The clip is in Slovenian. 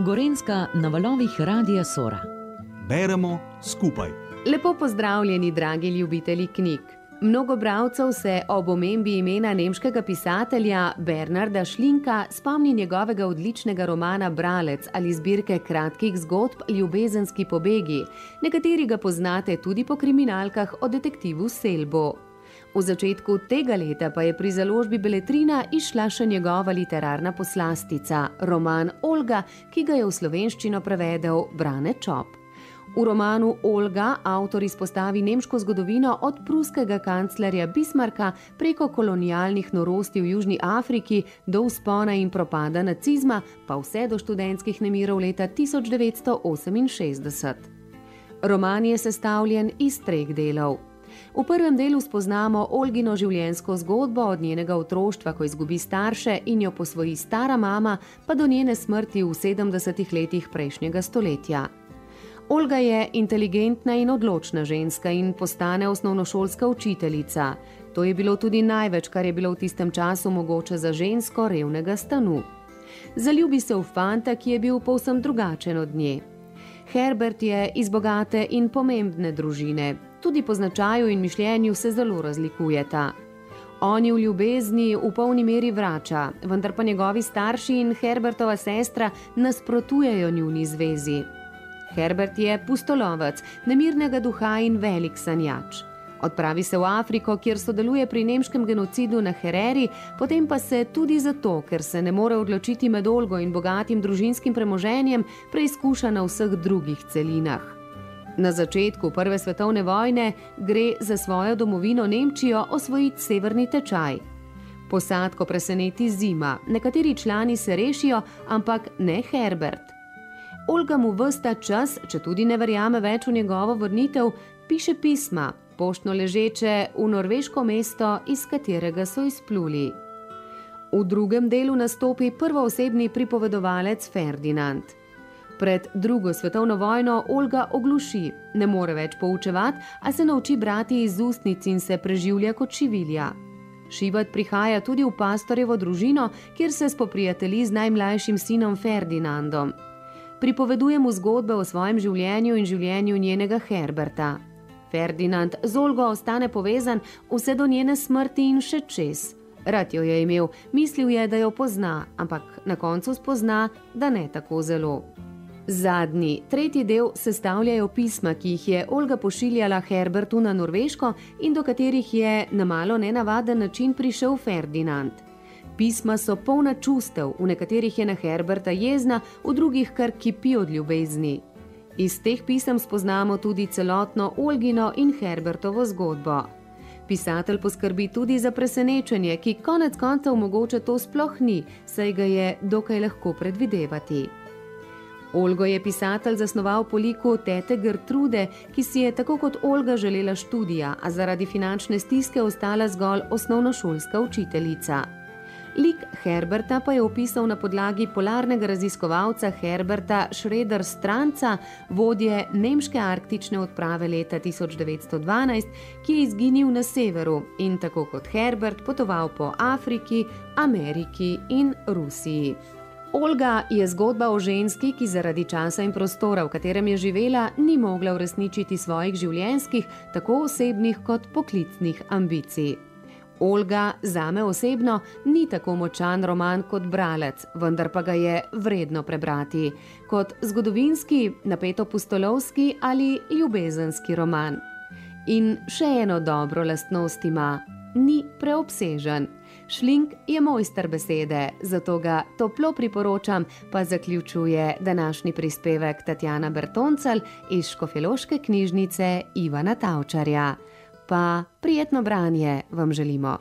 Gorenjska na valovih Radia Sora. Beremo skupaj. Lepo pozdravljeni, dragi ljubitelji knjig. Mnogo bralcev se ob omembi imena nemškega pisatelja Bernarda Schlinka spomni njegovega odličnega romana Bralec ali zbirke kratkih zgodb Ljubezenski pobegi. Nekateri ga poznate tudi po kriminalkah o detektivu Selbu. V začetku tega leta pa je pri založbi Beletrina izšla še njegova literarna poslastica, roman Olga, ki ga je v slovenščino prevedel Brane Čop. V romanu Olga avtor izpostavi nemško zgodovino od pruskega kanclerja Bismarcka preko kolonialnih norosti v Južni Afriki do vzpona in propada nacizma, pa vse do študentskih nemirov leta 1968. Roman je sestavljen iz 3 delov. V prvem delu spoznamo Olgino življenjsko zgodbo od njenega otroštva, ko izgubi starše in jo posvoji stara mama, pa do njene smrti v 70 letih prejšnjega stoletja. Olga je inteligentna in odločna ženska in postane osnovnošolska učiteljica. To je bilo tudi največ, kar je bilo v tistem času mogoče za žensko revnega stanu. Zaljubi se v fanta, ki je bil povsem drugačen od nje. Herbert je iz bogate in pomembne družine. Tudi po značaju in mišljenju se zelo razlikujeta. On je v ljubezni v polni meri vrača, vendar pa njegovi starši in Herbertova sestra nasprotujejo njuni zvezi. Herbert je pustolovec, nemirnega duha in velik sanjač. Odpravi se v Afriko, kjer sodeluje pri nemškem genocidu na Hereri, potem pa se tudi zato, ker se ne more odločiti med Olgo in bogatim družinskim premoženjem, preizkuša na vseh drugih celinah. Na začetku Prve svetovne vojne gre za svojo domovino Nemčijo osvojiti severni tečaj. Posadko preseneti zima, nekateri člani se rešijo, ampak ne Herbert. Olga mu ves ta čas, četudi ne verjame več v njegovo vrnitev, piše pisma, poštno ležeče v norveško mesto, iz katerega so izpluli. V drugem delu nastopi prvoosebni pripovedovalec Ferdinand. Pred drugo svetovno vojno Olga ogluši, ne more več poučevati, a se nauči brati iz ustnic in se preživlja kot šivilja. Šivat prihaja tudi v pastorjevo družino, kjer se spoprijatelji z najmlajšim sinom Ferdinandom. Pripoveduje mu zgodbe o svojem življenju in življenju njenega Herberta. Ferdinand z Olgo ostane povezan vse do njene smrti in še čez. Rad jo je imel, mislil je, da jo pozna, ampak na koncu spozna, da ne tako zelo. Zadnji, 3. del sestavljajo pisma, ki jih je Olga pošiljala Herbertu na Norveško in do katerih je na malo nenavaden način prišel Ferdinand. Pisma so polna čustev, v nekaterih je na Herberta jezna, v drugih kar kipi od ljubezni. Iz teh pisem spoznamo tudi celotno Olgino in Herbertovo zgodbo. Pisatelj poskrbi tudi za presenečenje, ki konec koncev mogoče to sploh ni, saj ga je dokaj lahko predvidevati. Olgo je pisatelj zasnoval po liku tete Gertrude, ki si je tako kot Olga želela študija, a zaradi finančne stiske ostala zgolj osnovnošolska učiteljica. Lik Herberta pa je opisal na podlagi polarnega raziskovalca Herberta Schroeder-Stranca, vodje nemške arktične odprave leta 1912, ki je izginil na severu in tako kot Herbert potoval po Afriki, Ameriki in Rusiji. Olga je zgodba o ženski, ki zaradi časa in prostora, v katerem je živela, ni mogla uresničiti svojih življenjskih, tako osebnih kot poklicnih ambicij. Olga zame osebno ni tako močan roman kot Bralec, vendar pa ga je vredno prebrati, kot zgodovinski, napeto-pustolovski ali ljubezenski roman. In še eno dobro lastnost ima, ni preobsežen. Schlink je mojster besede, zato ga toplo priporočam, pa zaključuje današnji prispevek Tatjana Bertoncelj iz Škofjeloške knjižnice Ivana Tavčarja. Pa prijetno branje vam želimo.